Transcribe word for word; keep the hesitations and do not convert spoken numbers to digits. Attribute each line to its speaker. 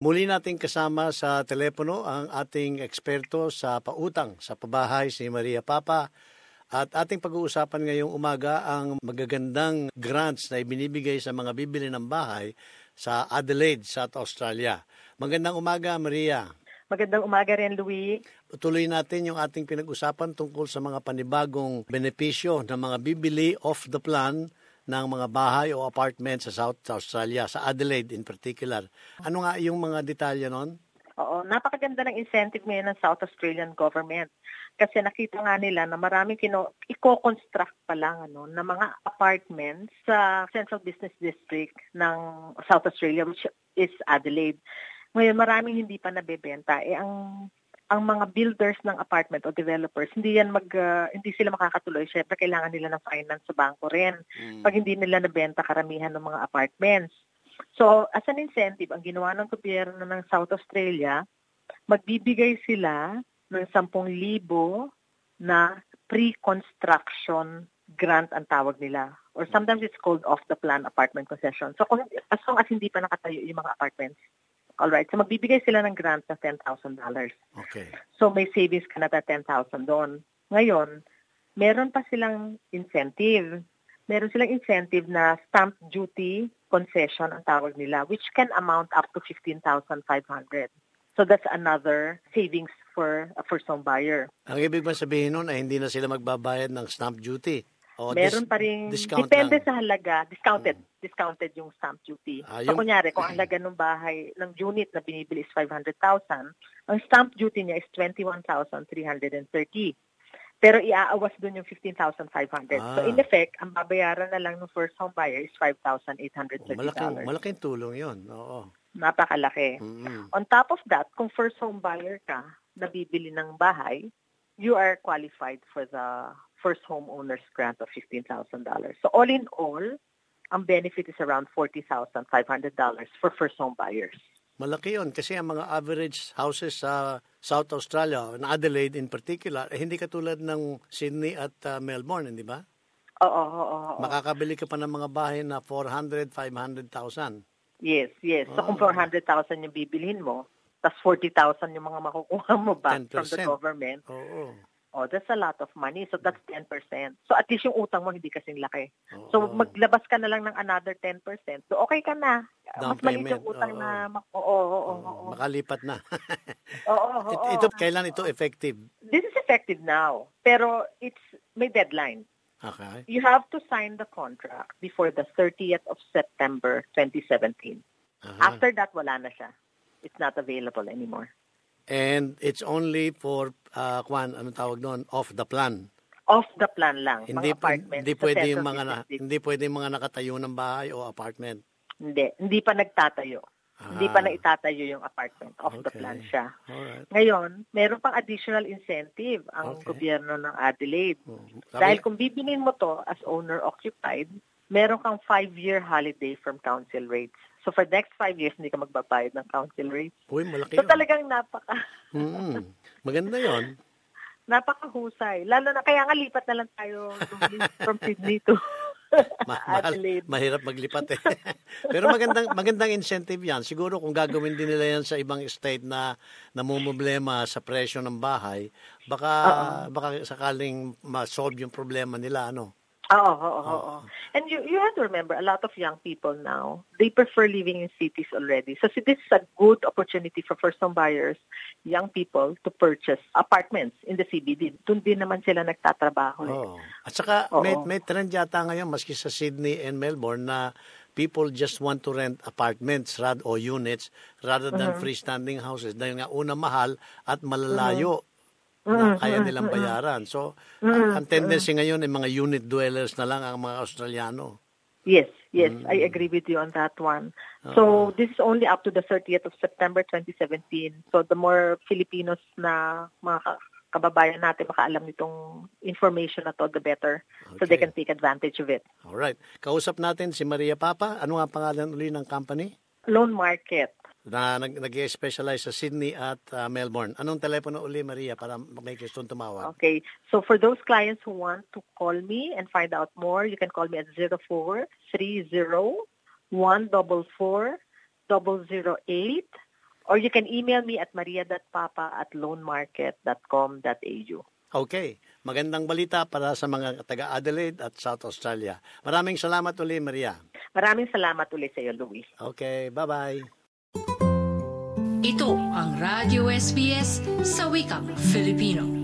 Speaker 1: Muli nating kasama sa telepono ang ating eksperto sa pautang sa pabahay, si Maria Papa. At ating pag-uusapan ngayong umaga ang magagandang grants na ibinibigay sa mga bibili ng bahay sa Adelaide, South Australia. Magandang umaga, Maria.
Speaker 2: Magandang umaga rin, Louie.
Speaker 1: Tuloy natin yung ating pinag-usapan tungkol sa mga panibagong benepisyo ng mga bibili off the plan ng mga bahay o apartment sa South Australia, sa Adelaide in particular. Ano nga yung mga detalye nun?
Speaker 2: Oo, napakaganda ng incentive ngayon ng South Australian government. Kasi nakita nga nila na maraming kino, i-construct pa lang ano, na mga apartments sa Central Business District ng South Australia, which is Adelaide. Ngayon, maraming hindi pa nabebenta. Eh, ang ang mga builders ng apartment o developers, hindi yan mag uh, hindi sila makakatuloy. Syempre, kailangan nila ng finance sa bangko rin. Mm. Pag hindi nila nabenta karamihan ng mga apartments. So, as an incentive, ang ginawa ng gobyerno ng South Australia, magbibigay sila ng ten thousand na pre-construction grant ang tawag nila. Or sometimes it's called off-the-plan apartment concession. So, kung, as long as hindi pa nakatayo yung mga apartments, alright, so magbibigay sila ng grant na ten thousand dollars.
Speaker 1: Okay.
Speaker 2: So may savings ka na na ten thousand doon. Ngayon, meron pa silang incentive. Meron silang incentive na stamp duty concession ang tawag nila, which can amount up to fifteen thousand five hundred. So that's another savings for a first-home buyer.
Speaker 1: Ang ibig ba sabihin nun ay hindi na sila magbabayad ng stamp duty? O
Speaker 2: meron
Speaker 1: dis-
Speaker 2: pa rin,
Speaker 1: discount
Speaker 2: depende
Speaker 1: lang.
Speaker 2: sa halaga, discounted.
Speaker 1: Hmm.
Speaker 2: Discounted yung stamp duty.
Speaker 1: Ah,
Speaker 2: so,
Speaker 1: yung...
Speaker 2: kunyari, kung ang halaga ng bahay, ng unit na binibili is five hundred thousand, ang stamp duty niya is twenty-one thousand three hundred thirty. Pero iaawas doon yung fifteen thousand five hundred.
Speaker 1: Ah.
Speaker 2: So, in effect, ang babayaran na lang ng first home buyer is five thousand eight hundred thirty dollars.
Speaker 1: Malaking, malaking tulong yun. Oo.
Speaker 2: Napakalaki.
Speaker 1: Mm-hmm.
Speaker 2: On top of that, kung first home buyer ka na bibili ng bahay, you are qualified for the first homeowner's grant of fifteen thousand dollars. So all in all, ang benefit is around forty thousand five hundred dollars for first home buyers.
Speaker 1: Malaki yun kasi ang mga average houses sa South Australia, na Adelaide in particular, eh, hindi katulad ng Sydney at uh, Melbourne, hindi ba?
Speaker 2: Oo, oo, oo.
Speaker 1: Makakabili ka pa ng mga bahay na four hundred, five hundred thousand.
Speaker 2: Yes, yes. So
Speaker 1: oh.
Speaker 2: kung four hundred thousand yung bibilhin mo, tas forty thousand yung mga makukuha mo back from the government.
Speaker 1: Oo.
Speaker 2: Oh, that's a lot of money. So that's ten percent. So at least yung utang mo hindi kasing laki.
Speaker 1: Oo.
Speaker 2: So maglabas ka na lang ng another ten percent. So okay ka na.
Speaker 1: Down
Speaker 2: Mas maliit
Speaker 1: payment.
Speaker 2: yung utang
Speaker 1: Oo.
Speaker 2: na mak- oo, oo, oo, oo.
Speaker 1: Makalipat na.
Speaker 2: Oo, oo,
Speaker 1: It,
Speaker 2: oo.
Speaker 1: ito, kailan ito effective?
Speaker 2: This is effective now. Pero it's may deadline.
Speaker 1: Okay.
Speaker 2: You have to sign the contract before the thirtieth of September twenty seventeen.
Speaker 1: Aha.
Speaker 2: After that, wala na siya. It's not available anymore.
Speaker 1: And it's only for, uh, kwan, anong tawag doon, off the plan.
Speaker 2: Off the plan lang.
Speaker 1: Hindi,
Speaker 2: mga apartments
Speaker 1: hindi
Speaker 2: sa
Speaker 1: pwede
Speaker 2: Central
Speaker 1: yung mga na,
Speaker 2: Business District.
Speaker 1: hindi pwede yung mga nakatayo ng bahay o apartment.
Speaker 2: Hindi. Hindi pa nagtatayo.
Speaker 1: Ah.
Speaker 2: Hindi pa na itatayo yung apartment. Off the
Speaker 1: Okay.
Speaker 2: plan siya.
Speaker 1: Alright.
Speaker 2: Ngayon, meron pang additional incentive ang
Speaker 1: Okay.
Speaker 2: gobyerno ng Adelaide.
Speaker 1: Oh,
Speaker 2: Dahil
Speaker 1: sabi-
Speaker 2: kung bibilin mo to as owner-occupied, meron kang five-year holiday from council rates. So for the next five years, hindi ka magbabayad ng council rates.
Speaker 1: Uy, malaki
Speaker 2: So
Speaker 1: yun.
Speaker 2: talagang napaka,
Speaker 1: Mm-hmm. Maganda yun.
Speaker 2: napakahusay. Lalo na, kaya nga lipat na lang tayo from Sydney to
Speaker 1: Ma- mahal,
Speaker 2: Adelaide.
Speaker 1: mahirap maglipat eh. Pero magandang magandang incentive yan. Siguro kung gagawin din nila yan sa ibang state na namumblema sa presyo ng bahay, baka
Speaker 2: Uh-uh.
Speaker 1: baka sakaling ma-solve yung problema nila, ano?
Speaker 2: Oo, oo, oo. And you you have to remember, a lot of young people now, they prefer living in cities already. So this is a good opportunity for first-home buyers, young people, to purchase apartments in the C B D. Doon din naman sila nagtatrabaho. Eh.
Speaker 1: Oh. At saka
Speaker 2: Oo.
Speaker 1: may may trend yata ngayon maski sa Sydney and Melbourne na people just want to rent apartments rad o units rather than
Speaker 2: Mm-hmm.
Speaker 1: freestanding houses dahil nga una mahal at malalayo.
Speaker 2: Mm-hmm.
Speaker 1: Na kaya nilang bayaran. So,
Speaker 2: Mm-hmm.
Speaker 1: ang tendency ngayon ay mga unit dwellers na lang ang mga Australiano.
Speaker 2: Yes, yes,
Speaker 1: Mm.
Speaker 2: I agree with you on that one. So this is only up to the thirtieth of September twenty seventeen. So the more Filipinos na mga ka- kababayan natin makaalam nitong information na to, the better. So they
Speaker 1: Okay.
Speaker 2: can take advantage of it.
Speaker 1: Alright. Kausap natin si Maria Papa. Ano nga pangalan uli ng company?
Speaker 2: Loan market.
Speaker 1: Na nag- nag-specialize sa Sydney at uh, Melbourne. Anong telepono uli, Maria, para may gusto tumawag?
Speaker 2: Okay. So for those clients who want to call me and find out more, you can call me at zero four three zero one four four zero zero eight Or you can email me at maria.papa at loanmarket dot com dot a u.
Speaker 1: Okay. Magandang balita para sa mga taga-Adelaide at South Australia. Maraming salamat uli, Maria.
Speaker 2: Maraming salamat ulit sa iyo, Louis.
Speaker 1: Okay, bye-bye.
Speaker 3: Ito ang Radio S B S sa wikang Filipino.